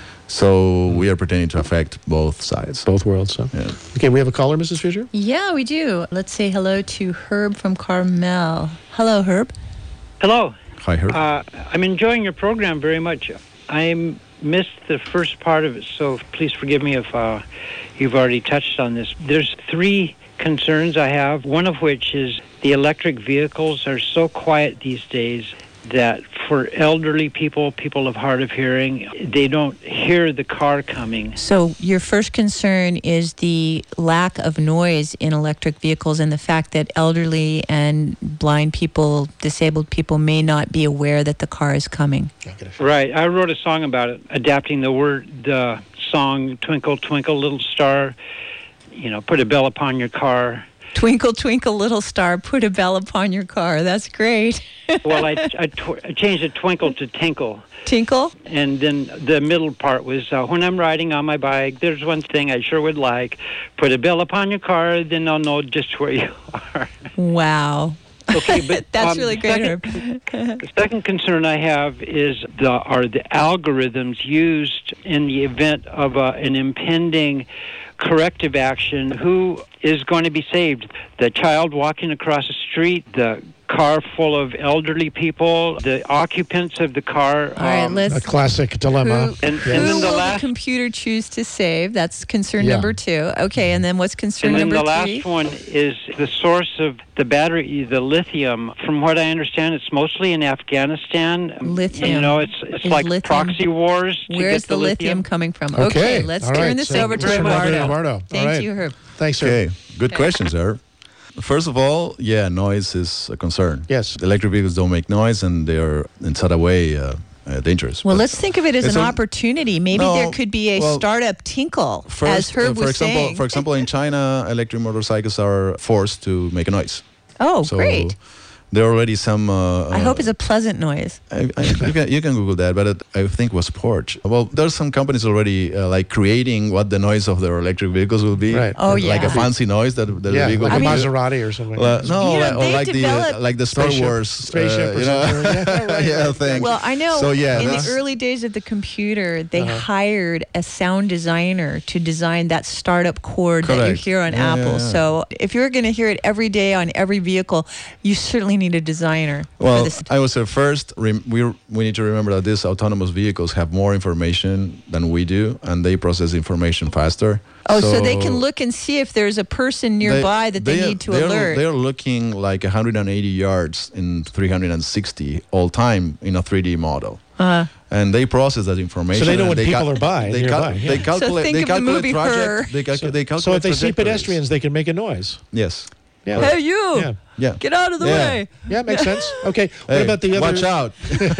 Speaker 4: So we are pretending to affect both sides.
Speaker 3: Both worlds, so.
Speaker 4: Yeah.
Speaker 3: Okay, we have a caller, Missus Fisher?
Speaker 5: Yeah, we do. Let's say hello to Herb from Carmel. Hello, Herb.
Speaker 7: Hello.
Speaker 4: Hi, Herb.
Speaker 7: Uh, I'm enjoying your program very much. I missed the first part of it, so please forgive me if uh, you've already touched on this. There's three concerns I have, one of which is the electric vehicles are so quiet these days that for elderly people, people of hard of hearing, they don't hear the car coming.
Speaker 5: So your first concern is the lack of noise in electric vehicles and the fact that elderly and blind people, disabled people may not be aware that the car is coming.
Speaker 7: Right. I wrote a song about it, adapting the word, the song "Twinkle, Twinkle, Little Star." You know, put a bell upon your car.
Speaker 5: Twinkle, twinkle, little star, put a bell upon your car. That's great.
Speaker 7: Well, I, I, tw- I changed the twinkle to tinkle.
Speaker 5: Tinkle?
Speaker 7: And then the middle part was, uh, when I'm riding on my bike, there's one thing I sure would like. Put a bell upon your car, then I'll know just where you are.
Speaker 5: Wow.
Speaker 7: Okay, but
Speaker 5: That's
Speaker 7: um,
Speaker 5: really great,
Speaker 7: second,
Speaker 5: Herb.
Speaker 7: The second concern I have is the are the algorithms used in the event of uh, an impending corrective action. Who is going to be saved? The child walking across the street, the car full of elderly people, the occupants of the car.
Speaker 5: All right,
Speaker 7: um,
Speaker 5: let's...
Speaker 3: A classic dilemma.
Speaker 5: Who,
Speaker 7: And-
Speaker 5: who
Speaker 7: and then the
Speaker 5: will
Speaker 7: last-
Speaker 5: the computer choose to save? That's concern
Speaker 3: Yeah.
Speaker 5: number two. Okay, and then what's concern
Speaker 7: And then
Speaker 5: number
Speaker 7: the
Speaker 5: three?
Speaker 7: last one is the source of the battery, the lithium. From what I understand, it's mostly in Afghanistan.
Speaker 5: Lithium
Speaker 7: You know, it's it's
Speaker 5: is
Speaker 7: like
Speaker 5: lithium.
Speaker 7: proxy wars. To
Speaker 5: Where's
Speaker 7: get
Speaker 5: the lithium coming from? Okay,
Speaker 3: Okay,
Speaker 5: let's
Speaker 3: all
Speaker 5: turn
Speaker 3: right.
Speaker 5: this
Speaker 3: Thank
Speaker 5: over
Speaker 3: you
Speaker 5: to
Speaker 3: very much,
Speaker 5: Eduardo.
Speaker 3: Eduardo. All
Speaker 5: Thank
Speaker 3: right.
Speaker 5: you, Herb.
Speaker 3: Thanks, sir.
Speaker 4: Okay, good questions, Herb. First of all, yeah, noise is a concern.
Speaker 3: Yes.
Speaker 4: The electric vehicles don't make noise, and they are in such a way uh, uh, dangerous.
Speaker 5: Well,
Speaker 4: But
Speaker 5: let's think of it as
Speaker 4: it's
Speaker 5: an
Speaker 4: a-
Speaker 5: opportunity. Maybe
Speaker 4: No,
Speaker 5: there could be a
Speaker 4: well,
Speaker 5: startup tinkle, as
Speaker 4: First,
Speaker 5: Herb
Speaker 4: uh, for
Speaker 5: was
Speaker 4: example,
Speaker 5: saying.
Speaker 4: for example, in China, electric motorcycles are forced to make a noise.
Speaker 5: oh,
Speaker 4: So
Speaker 5: great.
Speaker 4: there are already some. Uh,
Speaker 5: I hope it's a pleasant noise.
Speaker 4: I, I, you, can, you can Google that, but it, I think it was Porsche. Well, there's some companies already uh, like creating what the noise of their electric vehicles will be.
Speaker 3: Right.
Speaker 5: Oh,
Speaker 4: Like
Speaker 5: yeah.
Speaker 4: a fancy noise that, that
Speaker 3: Yeah,
Speaker 4: the vehicle
Speaker 3: like
Speaker 4: can
Speaker 3: a
Speaker 4: do.
Speaker 3: Maserati or something.
Speaker 4: Well, no,
Speaker 5: You know,
Speaker 4: like, or
Speaker 5: they
Speaker 4: like the
Speaker 5: develop-
Speaker 4: uh, like the Star
Speaker 3: Spaceship-
Speaker 4: Wars,
Speaker 3: spaceship
Speaker 4: uh,
Speaker 3: or
Speaker 4: you know,
Speaker 3: something. Yeah, right,
Speaker 4: yeah,
Speaker 3: right.
Speaker 4: thing.
Speaker 5: Well, I know
Speaker 4: So yeah,
Speaker 5: in
Speaker 4: that's-
Speaker 5: the early days of the computer, they
Speaker 3: Uh-huh.
Speaker 5: hired a sound designer to design that startup chord that you
Speaker 4: Correct.
Speaker 5: hear on
Speaker 4: Yeah,
Speaker 5: Apple.
Speaker 4: yeah, yeah.
Speaker 5: So if you're going to hear it every day on every vehicle, you certainly need a designer for
Speaker 4: Well,
Speaker 5: this.
Speaker 4: I would say first, rem- we we need to remember that these autonomous vehicles have more information than we do, and they process information faster.
Speaker 5: Oh, so, they can look and see if there's a person nearby that they,
Speaker 4: are-
Speaker 5: need to
Speaker 4: they're,
Speaker 5: alert.
Speaker 4: They're looking like one hundred eighty yards in three hundred sixty all time in a three D model.
Speaker 5: Uh,
Speaker 4: And they process that information.
Speaker 3: So they know
Speaker 4: and
Speaker 3: when people
Speaker 4: cal-
Speaker 3: are by,
Speaker 4: They,
Speaker 3: nearby, yeah.
Speaker 4: they calculate.
Speaker 5: think
Speaker 4: they
Speaker 5: of the
Speaker 4: calculate
Speaker 5: movie
Speaker 4: traject-
Speaker 5: Her.
Speaker 4: They, calcu-
Speaker 3: So,
Speaker 4: they calculate.
Speaker 3: so if they see
Speaker 4: trajectories.
Speaker 3: pedestrians, they can make a noise.
Speaker 4: Yes.
Speaker 3: Yeah.
Speaker 5: hey, you!
Speaker 3: Yeah.
Speaker 4: Yeah.
Speaker 5: Get out of the
Speaker 4: Yeah.
Speaker 5: way!
Speaker 3: Yeah, makes sense. Okay. What
Speaker 4: Hey,
Speaker 3: about the other?
Speaker 4: Watch out.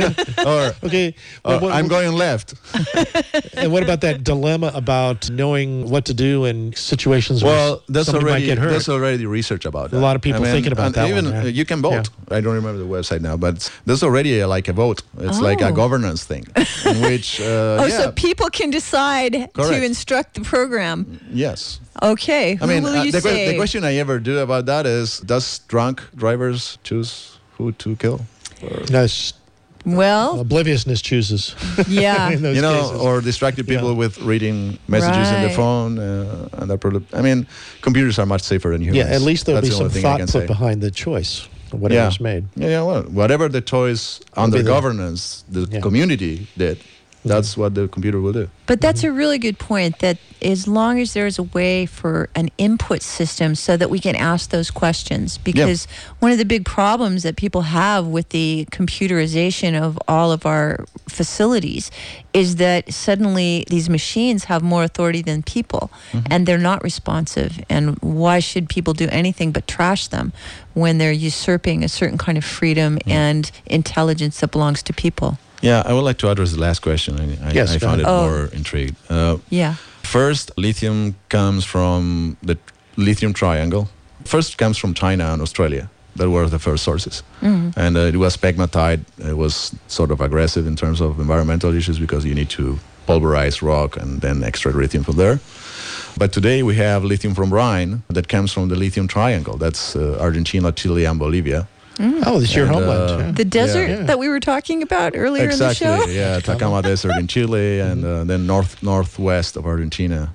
Speaker 4: or
Speaker 3: Okay.
Speaker 4: or
Speaker 3: what- what-
Speaker 4: I'm going left.
Speaker 3: And what about that dilemma about knowing what to do in situations
Speaker 4: Well,
Speaker 3: where
Speaker 4: there's
Speaker 3: somebody
Speaker 4: already
Speaker 3: might get hurt?
Speaker 4: there's already research about that.
Speaker 3: A lot of people thinking about
Speaker 4: and
Speaker 3: that
Speaker 4: Even
Speaker 3: one,
Speaker 4: uh,
Speaker 3: right?
Speaker 4: you can vote. I don't remember the website now, but there's already a, like a vote. It's like a
Speaker 5: Oh.
Speaker 4: governance thing, in which uh,
Speaker 5: Oh,
Speaker 4: yeah,
Speaker 5: so people can decide to
Speaker 4: Correct.
Speaker 5: instruct the program.
Speaker 4: yes.
Speaker 5: Okay, who
Speaker 4: I mean,
Speaker 5: will
Speaker 4: uh,
Speaker 5: you
Speaker 4: the, que-
Speaker 5: say?
Speaker 4: the question I ever do about that is: does drunk drivers choose who to kill? Or-
Speaker 3: No, s-
Speaker 5: Well,
Speaker 3: Obliviousness chooses.
Speaker 5: yeah.
Speaker 3: in those
Speaker 4: You know,
Speaker 3: cases.
Speaker 4: or distracted people
Speaker 3: Yeah.
Speaker 4: with reading messages in the
Speaker 5: Right.
Speaker 4: phone. Uh, and that probably, I mean, computers are much safer than humans.
Speaker 3: yeah, at least there'll
Speaker 4: That's
Speaker 3: be
Speaker 4: the
Speaker 3: some
Speaker 4: only thing I
Speaker 3: thought
Speaker 4: can
Speaker 3: put
Speaker 4: say.
Speaker 3: behind the choice, of whatever's made.
Speaker 4: Yeah, yeah, well, whatever the choice under
Speaker 3: be the-
Speaker 4: governance the
Speaker 3: Yeah.
Speaker 4: community did, that's what the computer will do.
Speaker 5: But that's a really good point, that as long as there's a way for an input system so that we can ask those questions, because one of the big problems that people have with the computerization of all of our facilities is that suddenly these machines have more authority than people, and they're not responsive. And why should people do anything but trash them when they're usurping a certain kind of freedom and intelligence that belongs to people?
Speaker 4: Yeah, I would like to address the last question. I, I,
Speaker 3: Yes,
Speaker 4: I
Speaker 3: go
Speaker 4: found it
Speaker 5: ahead. Oh.
Speaker 4: more intrigued. Uh,
Speaker 5: Yeah.
Speaker 4: First, lithium comes from the lithium triangle. First comes from China and Australia. That were the first sources. And uh, it was pegmatite. It was sort of aggressive in terms of environmental issues because you need to pulverize rock and then extract lithium from there. But today we have lithium from brine that comes from the lithium triangle. That's uh, Argentina, Chile, and Bolivia.
Speaker 3: Oh, it's your
Speaker 4: And,
Speaker 3: homeland.
Speaker 4: uh,
Speaker 3: yeah.
Speaker 5: The desert
Speaker 3: Yeah.
Speaker 5: that we were talking about earlier
Speaker 4: Exactly,
Speaker 5: in the show?
Speaker 4: yeah, Atacama Desert in Chile, and uh, then north northwest of Argentina.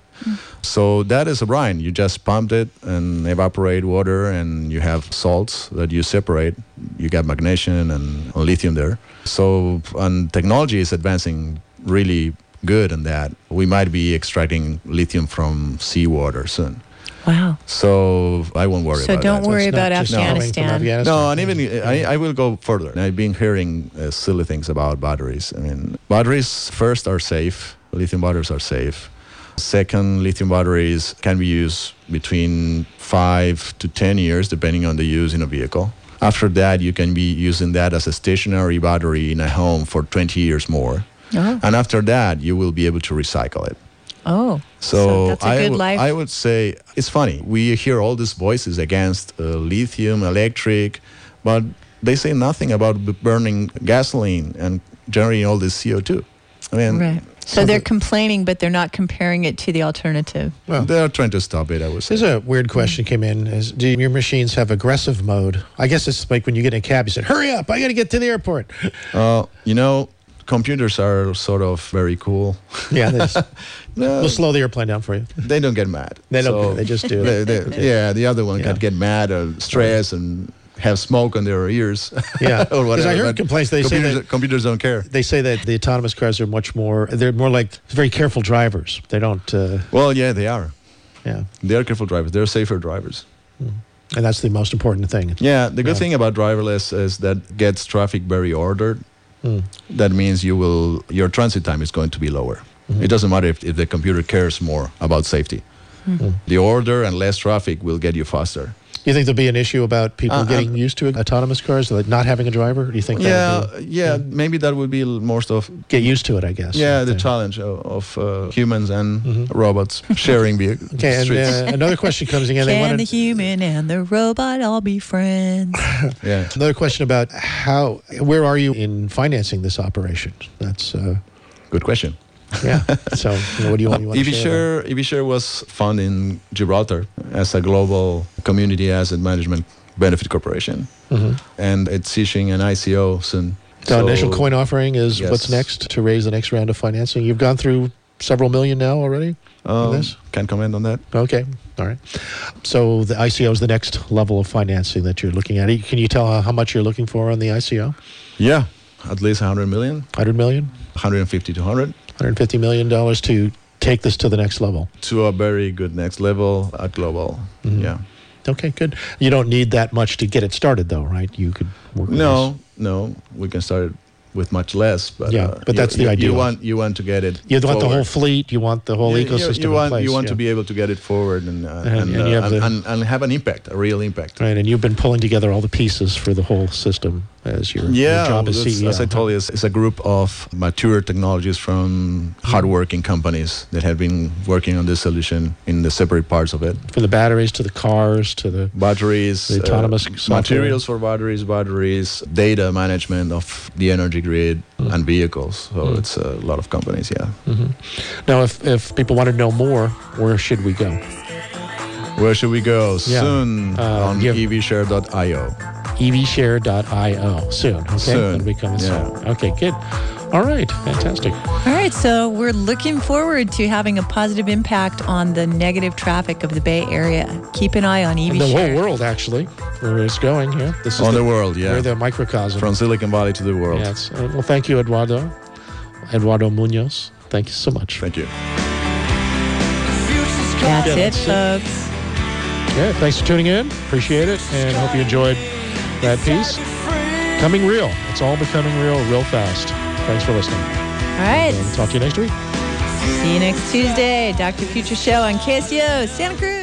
Speaker 4: So that is a brine. You just pump it and evaporate water, and you have salts that you separate. You got magnesium and lithium there. So, and technology is advancing really good in that. We might be extracting lithium from seawater soon.
Speaker 5: Wow.
Speaker 4: So I won't worry
Speaker 5: So
Speaker 4: about
Speaker 5: don't
Speaker 4: that.
Speaker 5: worry
Speaker 3: It's not
Speaker 5: about
Speaker 3: just coming from
Speaker 5: Afghanistan.
Speaker 3: Afghanistan.
Speaker 4: No, and even I, I will go further. I've been hearing uh, silly things about batteries. I mean, batteries first are safe. Lithium batteries are safe. Second, lithium batteries can be used between five to ten years, depending on the use in a vehicle. After that, you can be using that as a stationary battery in a home for twenty years more.
Speaker 5: Oh.
Speaker 4: And after that, you will be able to recycle it.
Speaker 5: Oh.
Speaker 4: So,
Speaker 5: that's a
Speaker 4: I,
Speaker 5: good
Speaker 4: w-
Speaker 5: life.
Speaker 4: I would say it's funny. We hear all these voices against uh, lithium, electric, but they say nothing about b- burning gasoline and generating all this C O two. I mean,
Speaker 5: Right. So they're complaining, but they're not comparing it to the alternative.
Speaker 3: Well,
Speaker 4: they're trying to stop it, I would say.
Speaker 3: There's a weird question came in. Is, do your machines have aggressive mode? I guess it's like when you get in a cab, you said, hurry up, I got to get to the airport.
Speaker 4: Uh, you know, computers are sort of very cool.
Speaker 3: Yeah, they just,
Speaker 4: No,
Speaker 3: we'll slow the airplane down for you.
Speaker 4: they don't get mad.
Speaker 3: They don't
Speaker 4: So
Speaker 3: care, they just do.
Speaker 4: they- they- yeah, the other one
Speaker 3: Yeah.
Speaker 4: can get mad or stress and have smoke on their ears.
Speaker 3: Yeah,
Speaker 4: or
Speaker 3: because
Speaker 4: whatever.
Speaker 3: I heard
Speaker 4: but
Speaker 3: complaints. They say
Speaker 4: computers,
Speaker 3: that
Speaker 4: computers don't care.
Speaker 3: they say that the autonomous cars are much more. They're more like very careful drivers. They don't. Uh,
Speaker 4: Well, yeah, they are.
Speaker 3: yeah,
Speaker 4: They're careful drivers. They're safer drivers.
Speaker 3: and that's the most important thing.
Speaker 4: Yeah, the good
Speaker 3: Yeah.
Speaker 4: thing about driverless is that gets traffic very ordered.
Speaker 3: Mm.
Speaker 4: That means you will your transit time is going to be lower. It doesn't matter if, if the computer cares more about safety. The order and less traffic will get you faster.
Speaker 3: You think there'll be an issue about people
Speaker 4: Uh,
Speaker 3: getting used to autonomous cars, like not having a driver? Do you think? that
Speaker 4: Yeah,
Speaker 3: would
Speaker 4: yeah, maybe that would be l- most of
Speaker 3: be, get used to it? I guess.
Speaker 4: yeah the
Speaker 3: Okay.
Speaker 4: challenge of, of uh, humans and robots sharing the
Speaker 3: Okay, and
Speaker 4: streets.
Speaker 3: uh, another question comes in. They
Speaker 5: Can
Speaker 3: wanted,
Speaker 5: the human and the robot all be friends?
Speaker 4: yeah.
Speaker 3: another question about how, where are you in financing this operation? That's uh,
Speaker 4: Good question.
Speaker 3: yeah. So you know, what do you want? You want to share?
Speaker 4: EVShare, EVShare was founded in Gibraltar as a global community asset management benefit corporation, and it's issuing an I C O soon.
Speaker 3: So, initial coin offering is
Speaker 4: Yes.
Speaker 3: what's next to raise the next round of financing. You've gone through several million now already.
Speaker 4: Um,
Speaker 3: this?
Speaker 4: Can't comment on that.
Speaker 3: Okay, all right. So the I C O is the next level of financing that you're looking at. Can you tell how much you're looking for on the I C O?
Speaker 4: Yeah, at least one hundred million,
Speaker 3: one hundred million,
Speaker 4: one hundred fifty to one hundred.
Speaker 3: one hundred fifty million dollars to take this to the next level.
Speaker 4: To a very good next level at global. Yeah.
Speaker 3: Okay, good. You don't need that much to get it started, though, right? You could work with
Speaker 4: No, no, we can start it with much less, but
Speaker 3: Yeah,
Speaker 4: uh,
Speaker 3: but
Speaker 4: you-
Speaker 3: that's the
Speaker 4: you,
Speaker 3: ideal.
Speaker 4: You want you want to get it.
Speaker 3: this. You want the whole
Speaker 4: forward.
Speaker 3: fleet. You want the whole
Speaker 4: You- you-
Speaker 3: ecosystem
Speaker 4: You, want
Speaker 3: in place.
Speaker 4: you want
Speaker 3: yeah.
Speaker 4: to be able to get it forward and uh,
Speaker 3: And-
Speaker 4: and,
Speaker 3: and you
Speaker 4: uh,
Speaker 3: have
Speaker 4: and,
Speaker 3: the-
Speaker 4: and, and have an impact, a real impact.
Speaker 3: Right, and you've been pulling together all the pieces for the whole system as your,
Speaker 4: Yeah,
Speaker 3: your job as
Speaker 4: that's-
Speaker 3: C E O.
Speaker 4: as I told you, it's, it's a group of mature technologies from hardworking companies that have been working on this solution in the separate parts of it.
Speaker 3: From the batteries to the cars to the
Speaker 4: Batteries,
Speaker 3: The autonomous
Speaker 4: uh,
Speaker 3: software.
Speaker 4: materials for batteries, batteries, data management of the energy grid and vehicles. So it's a lot of companies, yeah.
Speaker 3: Now, if, if people want to know more, where should we go?
Speaker 4: Where should we go?
Speaker 3: Yeah.
Speaker 4: Soon
Speaker 3: Uh,
Speaker 4: on
Speaker 3: give-
Speaker 4: e v share dot i o.
Speaker 3: E V share dot io soon. Okay,
Speaker 4: Soon.
Speaker 3: It'll be coming
Speaker 4: Yeah.
Speaker 3: soon. Okay, good. All right, fantastic.
Speaker 5: All right, so we're looking forward to having a positive impact on the negative traffic of the Bay Area. Keep an eye on E V
Speaker 3: And the
Speaker 5: share.
Speaker 3: whole world, actually, where it's going here. This is
Speaker 4: On the world, yeah.
Speaker 3: We're the microcosm.
Speaker 4: From Silicon Valley to the world.
Speaker 3: Yes. Uh, well, thank you, Eduardo. Eduardo Munoz. Thank you so much.
Speaker 4: Thank you.
Speaker 5: That's
Speaker 3: Yeah,
Speaker 5: it,
Speaker 3: that's it.
Speaker 5: folks.
Speaker 3: Yeah, thanks for tuning in. Appreciate it, and hope you enjoyed that piece. Coming real. It's all becoming real, real fast. Thanks for listening.
Speaker 5: All right.
Speaker 3: And talk to you next week.
Speaker 5: See you next Tuesday. Doctor Future Show on K S E O Santa Cruz.